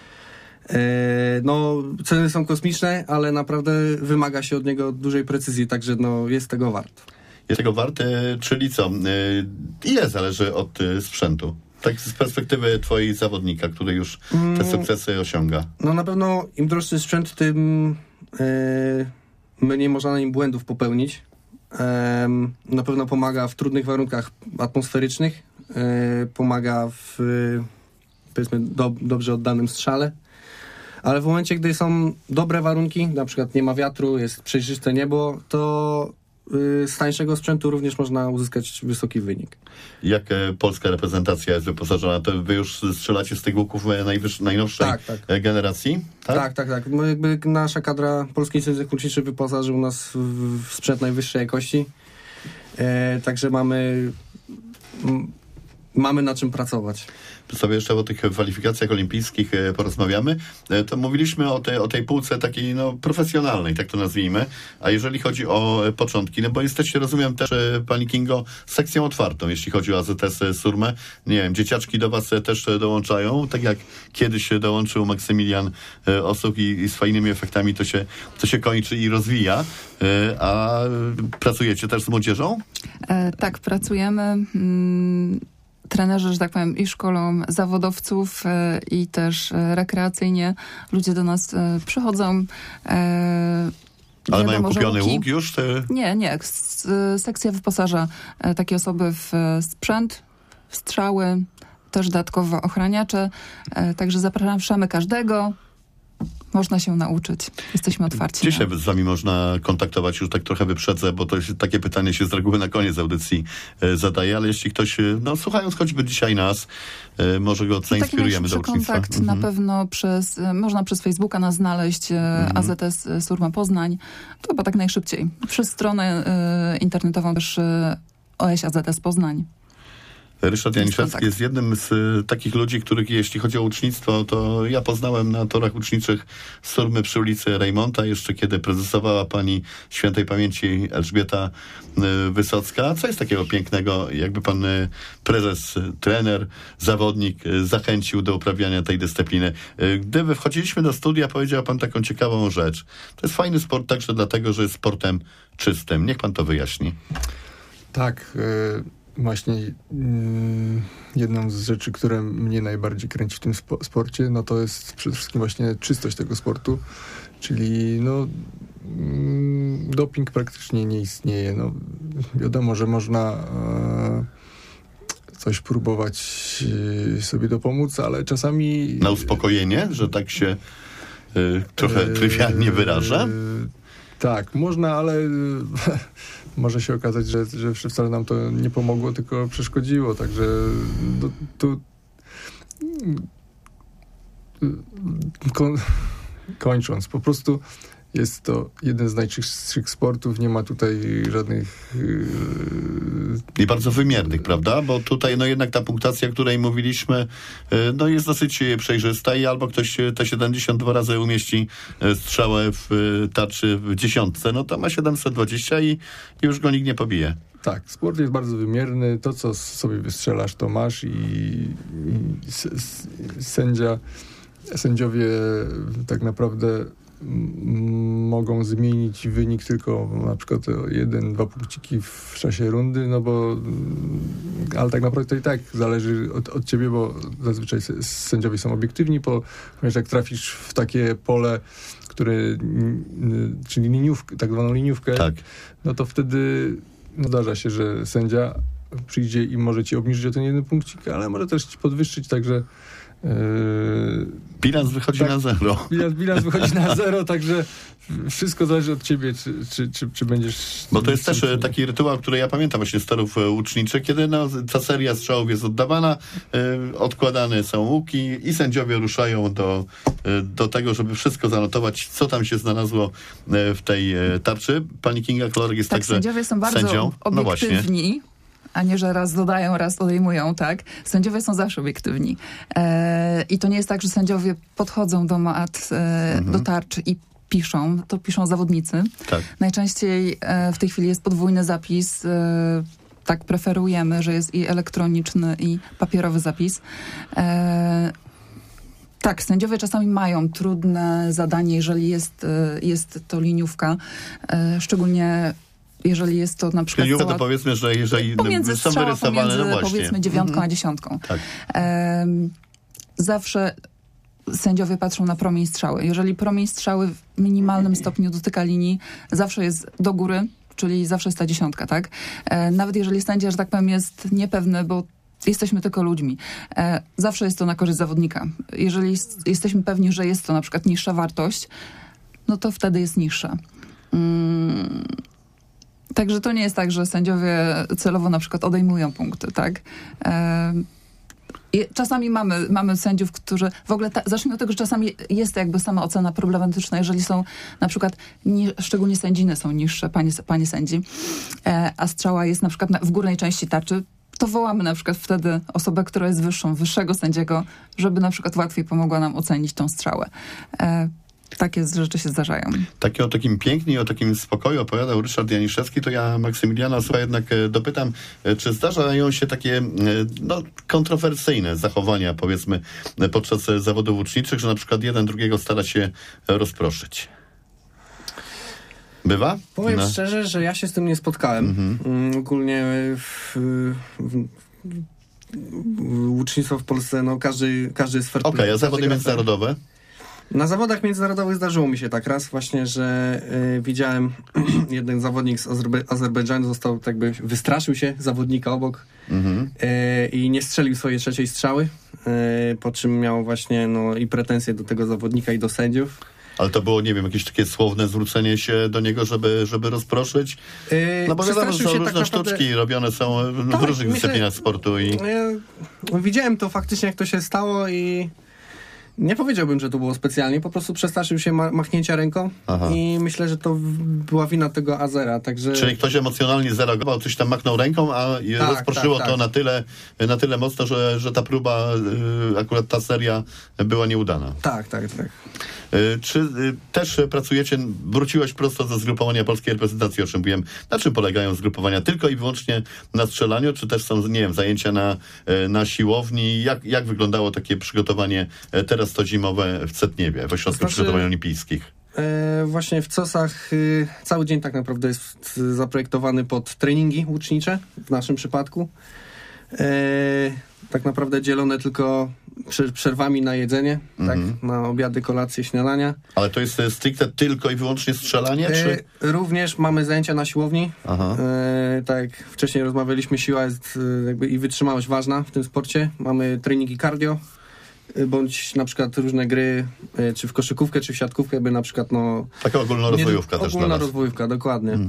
Ceny są kosmiczne, ale naprawdę wymaga się od niego dużej precyzji, także jest tego wart. Jest tego wart, czyli co? Ile zależy od sprzętu? Tak z perspektywy twojej zawodnika, który już te sukcesy osiąga. Na pewno im droższy sprzęt, tym mniej można na nim błędów popełnić. Na pewno pomaga w trudnych warunkach atmosferycznych, pomaga w powiedzmy dobrze oddanym strzale, ale w momencie, gdy są dobre warunki, na przykład nie ma wiatru, jest przejrzyste niebo, to z tańszego sprzętu również można uzyskać wysoki wynik. Jak polska reprezentacja jest wyposażona? To wy już strzelacie z tych łuków najnowszej generacji? Tak. Jakby nasza kadra Polskiej Związek Łuczniczy wyposażył nas w sprzęt najwyższej jakości. Także mamy na czym pracować. Sobie jeszcze o tych kwalifikacjach olimpijskich porozmawiamy. To mówiliśmy o tej półce takiej profesjonalnej, tak to nazwijmy. A jeżeli chodzi o początki, bo jesteście, rozumiem, też pani Kingo, sekcją otwartą, jeśli chodzi o AZS Surmę. Nie wiem, dzieciaczki do was też dołączają, tak jak kiedyś dołączył Maksymilian Osuch i z fajnymi efektami to się kończy i rozwija. A pracujecie też z młodzieżą? Tak, pracujemy. Trenerzy, że tak powiem, i szkolą zawodowców i też rekreacyjnie ludzie do nas przychodzą. Ale mają kupiony łuk już? Nie. Sekcja wyposaża takie osoby w sprzęt, w strzały, też dodatkowo ochraniacze. Także zapraszamy każdego. można się nauczyć. Jesteśmy otwarci. Gdzie się z wami można kontaktować? Już tak trochę wyprzedzę, bo to jest, takie pytanie się z reguły na koniec audycji zadaje, ale jeśli ktoś, słuchając choćby dzisiaj nas, może go zainspirujemy do ucznictwa. Kontakt na pewno można przez Facebooka nas znaleźć, AZS Surma Poznań. To chyba tak najszybciej. Przez stronę internetową też OŚ AZS Poznań. Ryszard Janiszewski jest jednym z takich ludzi, których jeśli chodzi o ucznictwo, to ja poznałem na torach uczniczych Surmy przy ulicy Rejmonta, jeszcze kiedy prezesowała pani świętej pamięci Elżbieta Wysocka. Co jest takiego pięknego, jakby pan prezes, trener, zawodnik zachęcił do uprawiania tej dyscypliny? Gdy wchodziliśmy do studia, powiedział pan taką ciekawą rzecz. To jest fajny sport także dlatego, że jest sportem czystym. Niech pan to wyjaśni. Tak, właśnie jedną z rzeczy, które mnie najbardziej kręci w tym sporcie, no to jest przede wszystkim właśnie czystość tego sportu, czyli doping praktycznie nie istnieje. No, wiadomo, że można coś próbować sobie dopomóc, ale czasami... Na uspokojenie, że tak się trochę trywialnie wyraża? Tak, można, ale może się okazać, że wcale nam to nie pomogło, tylko przeszkodziło. Także kończąc, po prostu jest to jeden z najczystszych sportów, nie ma tutaj żadnych... I bardzo wymiernych, prawda? Bo tutaj jednak ta punktacja, o której mówiliśmy, jest dosyć przejrzysta i albo ktoś te 72 razy umieści strzałę w tarczy w 10, to ma 720 i już go nikt nie pobije. Tak, sport jest bardzo wymierny. To, co sobie wystrzelasz, to masz i sędziowie tak naprawdę mogą zmienić wynik tylko na przykład o 1-2 punkciki w czasie rundy, ale tak naprawdę to i tak zależy od ciebie, bo zazwyczaj sędziowie są obiektywni, ponieważ jak trafisz w takie pole, czyli liniówkę, tak zwaną liniówkę, tak. No to wtedy zdarza się, że sędzia przyjdzie i może ci obniżyć o ten jeden punkcik, ale może też ci podwyższyć, także bilans wychodzi na zero. Bilans wychodzi na zero, także wszystko zależy od ciebie, czy będziesz... Bo to jest też taki rytuał, który ja pamiętam właśnie z torów uczniczych, kiedy ta seria strzałów jest oddawana, odkładane są łuki i sędziowie ruszają do tego, żeby wszystko zanotować, co tam się znalazło w tej tarczy. Pani Kinga Kolorek jest także sędziowie są bardzo sędzią. obiektywni. A nie, że raz dodają, raz odejmują, tak? Sędziowie są zawsze obiektywni. I to nie jest tak, że sędziowie podchodzą do mat, do tarczy i piszą. To piszą zawodnicy. Tak. Najczęściej w tej chwili jest podwójny zapis. Tak preferujemy, że jest i elektroniczny, i papierowy zapis. Tak, sędziowie czasami mają trudne zadanie, jeżeli jest to liniówka. Szczególnie jeżeli jest to na przykład... Liniówka to powiedzmy, że jeżeli są wyrysowane, powiedzmy 9 a 10. Tak. Zawsze sędziowie patrzą na promień strzały. Jeżeli promień strzały w minimalnym stopniu dotyka linii, zawsze jest do góry, czyli zawsze jest ta 10, tak? Nawet jeżeli sędzia, że tak powiem, jest niepewny, bo jesteśmy tylko ludźmi. Zawsze jest to na korzyść zawodnika. Jeżeli jesteśmy pewni, że jest to na przykład niższa wartość, no to wtedy jest niższa. Także to nie jest tak, że sędziowie celowo na przykład odejmują punkty, tak? Czasami mamy sędziów, którzy... W ogóle zacznijmy od tego, że czasami jest jakby sama ocena problematyczna, jeżeli są na przykład, szczególnie sędziny są niższe, panie sędzi, a strzała jest na przykład w górnej części tarczy, to wołamy na przykład wtedy osobę, która jest wyższego sędziego, żeby na przykład łatwiej pomogła nam ocenić tą strzałę. Takie rzeczy się zdarzają. O takim pięknie i o takim spokoju opowiadał Ryszard Janiszewski, to ja Maksymiliana słuchaj, jednak dopytam, czy zdarzają się takie kontrowersyjne zachowania, powiedzmy, podczas zawodów uczniczych, że na przykład jeden drugiego stara się rozproszyć? Bywa? Powiem szczerze, że ja się z tym nie spotkałem. Ogólnie ucznictwo w Polsce, każdy jest fair play. Okej, a zawody międzynarodowe? Na zawodach międzynarodowych zdarzyło mi się tak raz właśnie, że widziałem jeden zawodnik z Azerbejdżanu wystraszył się zawodnika obok i nie strzelił swojej trzeciej strzały, po czym miał właśnie i pretensje do tego zawodnika i do sędziów. Ale to było, nie wiem, jakieś takie słowne zwrócenie się do niego, żeby rozproszyć? No bo wiadomo, że są różne tak sztuczki robione są w Tak, różnych dyscyplinach sportu. I... Widziałem to faktycznie, jak to się stało i nie powiedziałbym, że to było specjalnie, po prostu przestraszył się machnięcia ręką. Aha. I myślę, że to była wina tego Azera, także... Czyli ktoś emocjonalnie zareagował, coś tam machnął ręką, a rozproszyło to na tyle mocno, że ta próba, akurat ta seria była nieudana. Tak. Czy też pracujecie, wróciłeś prosto ze zgrupowania polskiej reprezentacji, o czym mówiłem, na czym polegają zgrupowania? Tylko i wyłącznie na strzelaniu, czy też są, nie wiem, zajęcia na siłowni? Jak wyglądało takie przygotowanie teraz to zimowe w Cetniewie, w Ośrodku Przygotowań Olimpijskich? Właśnie w COS-ach cały dzień tak naprawdę jest zaprojektowany pod treningi łucznicze, w naszym przypadku. Tak naprawdę dzielone tylko przerwami na jedzenie, tak, na obiady, kolacje, śniadania. Ale to jest stricte tylko i wyłącznie strzelanie? Czy... Również mamy zajęcia na siłowni. Tak jak wcześniej rozmawialiśmy, siła jest jakby i wytrzymałość ważna w tym sporcie. Mamy treningi cardio, bądź na przykład różne gry, czy w koszykówkę, czy w siatkówkę, by na przykład taka ogólnorozwojówka też dla was. Ogólnorozwojówka, dokładnie.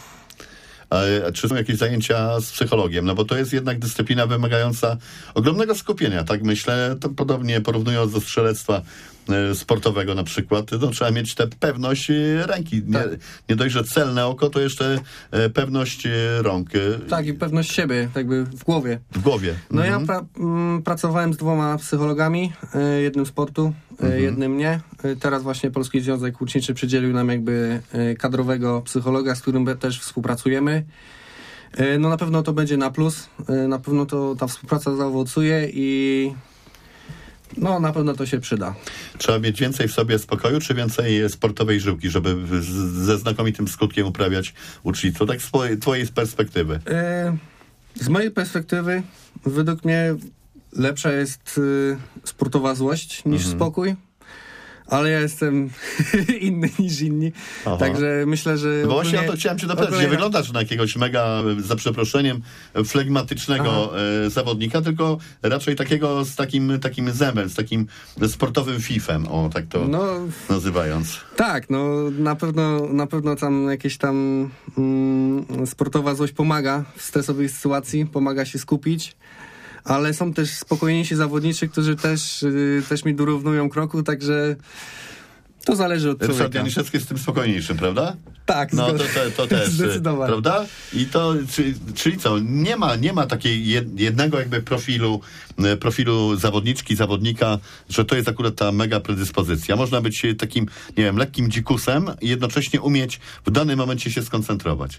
A czy są jakieś zajęcia z psychologiem? No bo to jest jednak dyscyplina wymagająca ogromnego skupienia, tak myślę, to podobnie porównując do strzelectwa sportowego na przykład, no trzeba mieć tę pewność ręki. Tak. Nie dość, że celne oko, to jeszcze pewność rąk. Tak, i pewność siebie, jakby w głowie. W głowie. No ja pracowałem z 2 psychologami, jednym sportu, jednym nie. Teraz właśnie Polski Związek Łuczniczy przydzielił nam jakby kadrowego psychologa, z którym też współpracujemy. No na pewno to będzie na plus, na pewno ta współpraca zaowocuje i no na pewno to się przyda. Trzeba mieć więcej w sobie spokoju, czy więcej sportowej żyłki, żeby ze znakomitym skutkiem uprawiać ucznictwo? Tak z twojej perspektywy. Z mojej perspektywy według mnie lepsza jest sportowa złość niż spokój. Ale ja jestem inny niż inni. Aha. Także myślę, że... Bo właśnie o to chciałem cię dopytać. Nie wyglądasz na jakiegoś mega, za przeproszeniem, flegmatycznego zawodnika, tylko raczej takiego z takim zemem, z takim sportowym fifem, tak to nazywając. Tak, na pewno tam jakieś tam sportowa złość pomaga w stresowej sytuacji, pomaga się skupić. Ale są też spokojniejsi zawodnicy, którzy też mi dorównują kroku, także to zależy od człowieka. Ryszard Janiszewski jest tym spokojniejszym, prawda? Tak, no to też, zdecydowanie. Prawda? I to, czyli co, nie ma takiej jednego jakby profilu zawodnika, że to jest akurat ta mega predyspozycja. Można być takim, nie wiem, lekkim dzikusem i jednocześnie umieć w danym momencie się skoncentrować.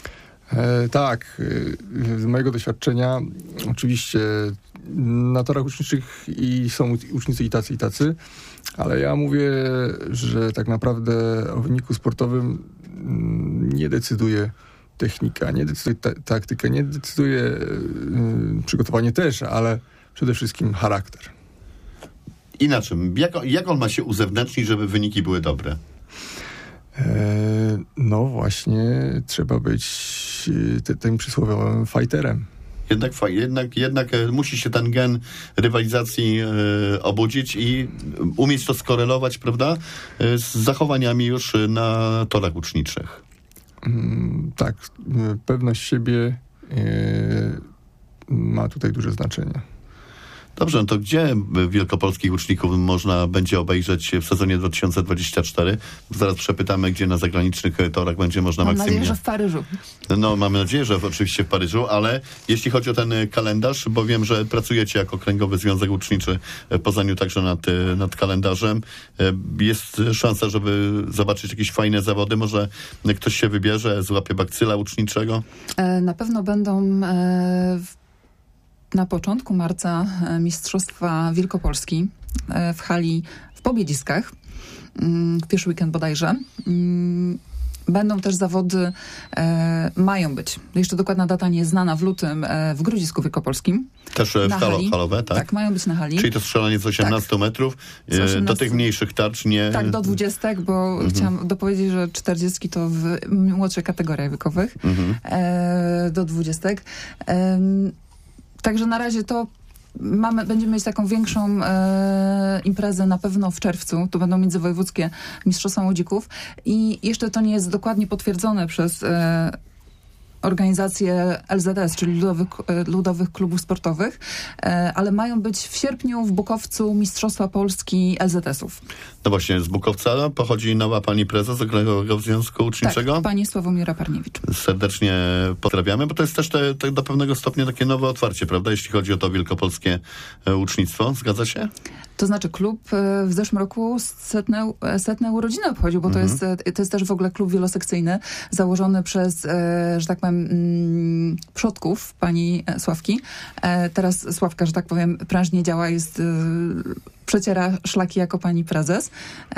Tak, z mojego doświadczenia oczywiście na torach uczniczych i są ucznicy i tacy, ale ja mówię, że tak naprawdę o wyniku sportowym nie decyduje technika, nie decyduje taktyka, nie decyduje przygotowanie też, ale przede wszystkim charakter. Inaczej, jak on ma się uzewnętrznić, żeby wyniki były dobre? No właśnie, trzeba być tym przysłowiowym fighterem. Jednak musi się ten gen rywalizacji obudzić i umieć to skorelować, prawda, z zachowaniami już na torach uczniczych. Tak, pewność siebie ma tutaj duże znaczenie. Dobrze, no to gdzie wielkopolskich łuczników można będzie obejrzeć w sezonie 2024? Zaraz przepytamy, gdzie na zagranicznych torach będzie można Mam maksymalnie... nadzieję, że w Paryżu. No, mamy nadzieję, że oczywiście w Paryżu, ale jeśli chodzi o ten kalendarz, bo wiem, że pracujecie jako Okręgowy Związek Łuczniczy w Poznaniu także nad kalendarzem. Jest szansa, żeby zobaczyć jakieś fajne zawody. Może ktoś się wybierze, złapie bakcyla łuczniczego? Na pewno będą... Na początku marca Mistrzostwa Wielkopolski w hali w Pobiedziskach, w pierwszy weekend bodajże. Będą też zawody, mają być, jeszcze dokładna data nie jest znana, w lutym w Grodzisku Wielkopolskim. Też w halowe, tak? Tak, mają być na hali. Czyli to strzelanie z 18 metrów, z 18... do tych mniejszych tarcz nie... Tak, do 20, bo chciałam dopowiedzieć, że 40 to w młodszych kategoriach wiekowych, do 20. Także na razie to Będziemy mieć taką większą imprezę na pewno w czerwcu. To będą międzywojewódzkie mistrzostwa młodzików i jeszcze to nie jest dokładnie potwierdzone przez organizacje LZS, czyli Ludowych Klubów Sportowych, ale mają być w sierpniu w Bukowcu Mistrzostwa Polski LZS-ów. No właśnie, z Bukowca pochodzi nowa pani prezes Okręgowego Związku Uczniczego. Tak, pani Sławomira Parniewicz. Serdecznie pozdrawiamy, bo to jest też do pewnego stopnia takie nowe otwarcie, prawda, jeśli chodzi o to wielkopolskie ucznictwo. Zgadza się? To znaczy klub w zeszłym roku setne urodziny obchodził, bo to jest też w ogóle klub wielosekcyjny, założony przez, że tak powiem, przodków pani Sławki. Teraz Sławka, że tak powiem, prężnie działa, przeciera szlaki jako pani prezes.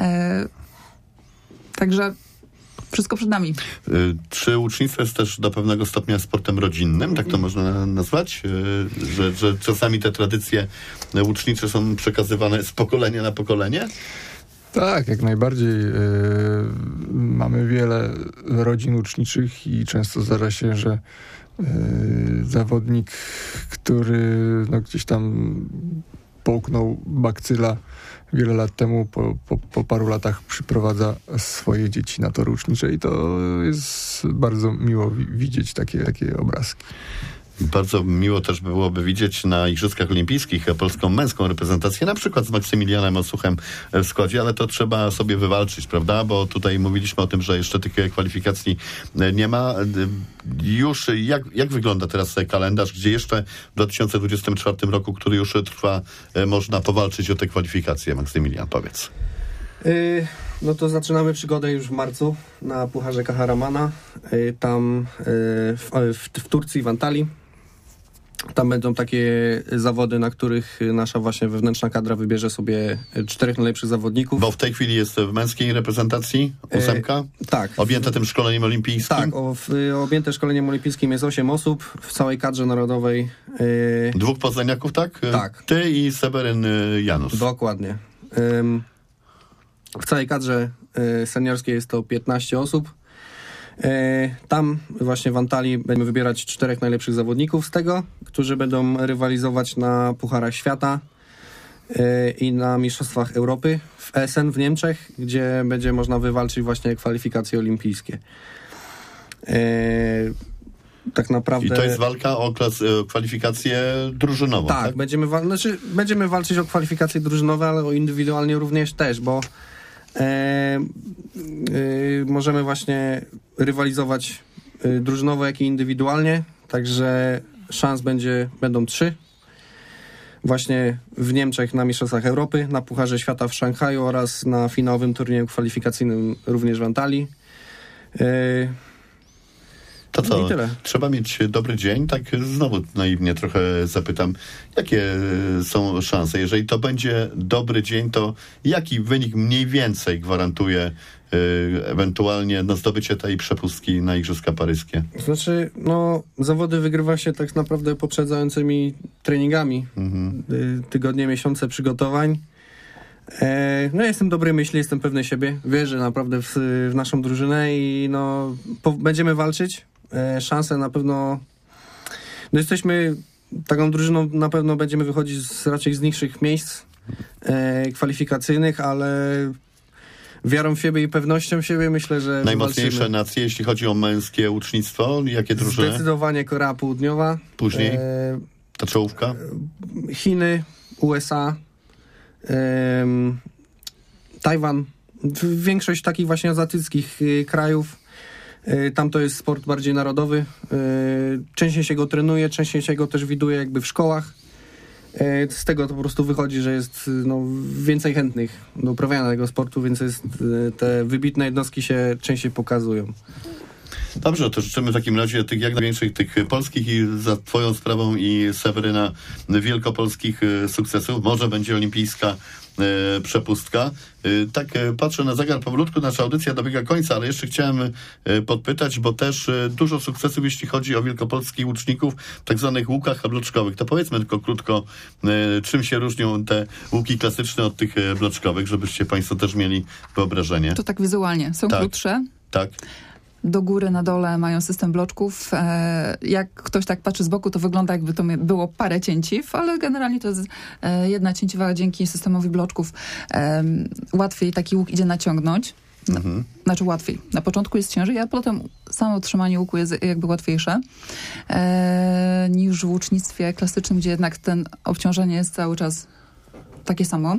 Także wszystko przed nami. Czy ucznictwo jest też do pewnego stopnia sportem rodzinnym? Tak to można nazwać? Że czasami te tradycje ucznicze są przekazywane z pokolenia na pokolenie? Tak, jak najbardziej. Mamy wiele rodzin uczniczych i często zdarza się, że zawodnik, który gdzieś tam połknął bakcyla wiele lat temu, po paru latach przyprowadza swoje dzieci na tory ucznicze i to jest bardzo miło widzieć takie obrazki. Bardzo miło też byłoby widzieć na Igrzyskach Olimpijskich polską męską reprezentację, na przykład z Maksymilianem Osuchem w składzie, ale to trzeba sobie wywalczyć, prawda? Bo tutaj mówiliśmy o tym, że jeszcze tych kwalifikacji nie ma. Już jak wygląda teraz kalendarz, gdzie jeszcze w 2024 roku, który już trwa, można powalczyć o te kwalifikacje? Maksymilian, powiedz. No to zaczynamy przygodę już w marcu na Pucharze Kahramana, tam w Turcji, w Antalii. Tam będą takie zawody, na których nasza właśnie wewnętrzna kadra wybierze sobie 4 najlepszych zawodników. Bo w tej chwili jest w męskiej reprezentacji 8? Tak. Objęte tym szkoleniem olimpijskim? Tak, objęte szkoleniem olimpijskim jest 8 osób w całej kadrze narodowej. 2 poznaniaków, tak? Tak. Ty i Seweryn Janus. Dokładnie. W całej kadrze seniorskiej jest to 15 osób. Tam właśnie w Antalii będziemy wybierać 4 najlepszych zawodników z tego, którzy będą rywalizować na Pucharach Świata i na Mistrzostwach Europy w Essen w Niemczech, gdzie będzie można wywalczyć właśnie kwalifikacje olimpijskie. Tak naprawdę... I to jest walka o kwalifikację drużynową, tak? Będziemy walczyć o kwalifikacje drużynowe, ale o indywidualnie również też, bo możemy właśnie rywalizować drużynowo, jak i indywidualnie, także szans będą 3. Właśnie w Niemczech na Mistrzostwach Europy, na Pucharze Świata w Szanghaju oraz na finałowym turnieju kwalifikacyjnym również w Antalii. To co? I tyle. Trzeba mieć dobry dzień. Tak znowu naiwnie trochę zapytam, jakie są szanse? Jeżeli to będzie dobry dzień, to jaki wynik mniej więcej gwarantuje ewentualnie zdobycie tej przepustki na Igrzyska Paryskie? Znaczy, zawody wygrywa się tak naprawdę poprzedzającymi treningami. Tygodnie, miesiące przygotowań. Jestem dobrej myśli, jestem pewny siebie. Wierzę naprawdę w naszą drużynę i będziemy walczyć. Szanse na pewno... jesteśmy taką drużyną, na pewno będziemy wychodzić raczej z niższych miejsc kwalifikacyjnych, ale wiarą w siebie i pewnością siebie myślę, że najmocniejsze wywalczymy. nacje, jeśli chodzi o męskie ucznictwo? Jakie drużyny? Zdecydowanie Korea Południowa. Później? Ta czołówka? Chiny, USA, Tajwan. Większość takich właśnie azjatyckich krajów. Tam to jest sport bardziej narodowy. Częściej się go trenuje, częściej się go też widuje jakby w szkołach. Z tego to po prostu wychodzi, że jest więcej chętnych do uprawiania tego sportu, więc te wybitne jednostki się częściej pokazują. Dobrze, to życzymy w takim razie tych jak największych, tych polskich i za twoją sprawą i Seweryna wielkopolskich sukcesów. Może będzie olimpijska przepustka. Tak patrzę na zegar powolutku, nasza audycja dobiega końca, ale jeszcze chciałem podpytać, bo też dużo sukcesów, jeśli chodzi o wielkopolskich łuczników w tak zwanych łukach bloczkowych. To powiedzmy tylko krótko, czym się różnią te łuki klasyczne od tych bloczkowych, żebyście państwo też mieli wyobrażenie. To tak wizualnie. Są krótsze. Tak. Do góry, na dole mają system bloczków. Jak ktoś tak patrzy z boku, to wygląda jakby to było parę cięciw, ale generalnie to jest jedna cięciwa dzięki systemowi bloczków. Łatwiej taki łuk idzie naciągnąć. Znaczy łatwiej. Na początku jest ciężej, a potem samo utrzymanie łuku jest jakby łatwiejsze niż w łucznictwie klasycznym, gdzie jednak ten obciążenie jest cały czas takie samo.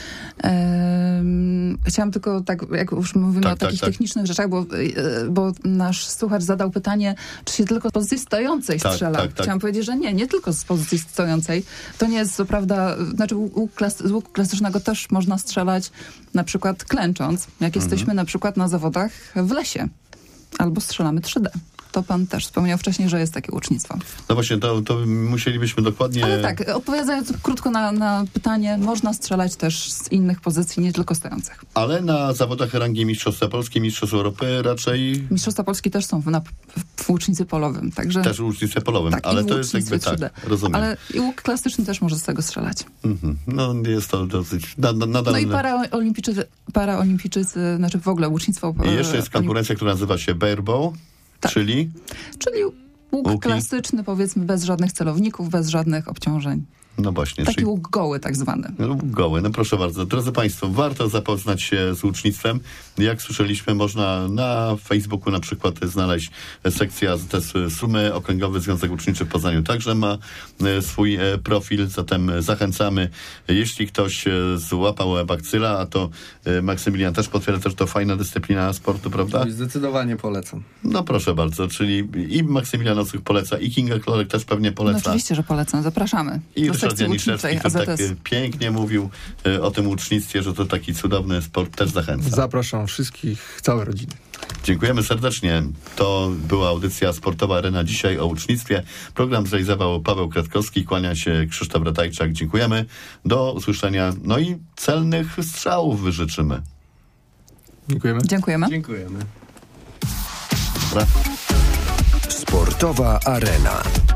Chciałam tylko, tak jak już mówimy o takich technicznych rzeczach, bo nasz słuchacz zadał pytanie, czy się tylko z pozycji stojącej strzela. Chciałam powiedzieć, że nie tylko z pozycji stojącej. To nie jest co prawda, znaczy z łuku klasycznego też można strzelać na przykład klęcząc, jak jesteśmy na przykład na zawodach w lesie. Albo strzelamy 3D. To pan też wspomniał wcześniej, że jest takie łucznictwo. No właśnie, to musielibyśmy dokładnie... Ale tak, odpowiadając krótko na pytanie, można strzelać też z innych pozycji, nie tylko stojących. Ale na zawodach rangi Mistrzostwa Polski, Mistrzostw Europy raczej... Mistrzostwa Polski też są w łucznicy polowym, także... Też w łucznictwie polowym, tak, ale to jest jakby 3D. Tak, rozumiem. Ale i łuk klasyczny też może z tego strzelać. No jest to dosyć... Nadal... No i paraolimpijczycy, znaczy w ogóle łucznictwo... I jeszcze jest konkurencja, która nazywa się barebow. Tak. Czyli łuk klasyczny, powiedzmy, bez żadnych celowników, bez żadnych obciążeń. No właśnie. Taki łuk goły tak zwany. Łuk goły, no proszę bardzo. Drodzy Państwo, warto zapoznać się z łucznictwem. Jak słyszeliśmy, można na Facebooku na przykład znaleźć sekcję AZS Sumy. Okręgowy Związek Łuczniczy w Poznaniu także ma swój profil, zatem zachęcamy. Jeśli ktoś złapał bakcyla, a to Maksymilian też potwierdza, że to fajna dyscyplina sportu, prawda? Zdecydowanie polecam. No proszę bardzo, czyli i Maksymilian Osuch poleca, i Kinga Klorek też pewnie poleca. No oczywiście, że polecam. Zapraszamy. I Ryszard Janiszewski, który tak pięknie mówił o tym łucznictwie, że to taki cudowny sport, też zachęca. Zapraszam wszystkich, całe rodziny. Dziękujemy serdecznie. To była audycja Sportowa Arena dzisiaj o łucznictwie. Program zrealizował Paweł Kratkowski, kłania się Krzysztof Ratajczak. Dziękujemy. Do usłyszenia. No i celnych strzałów wyżyczymy. Dziękujemy. Dziękujemy. Sportowa Arena.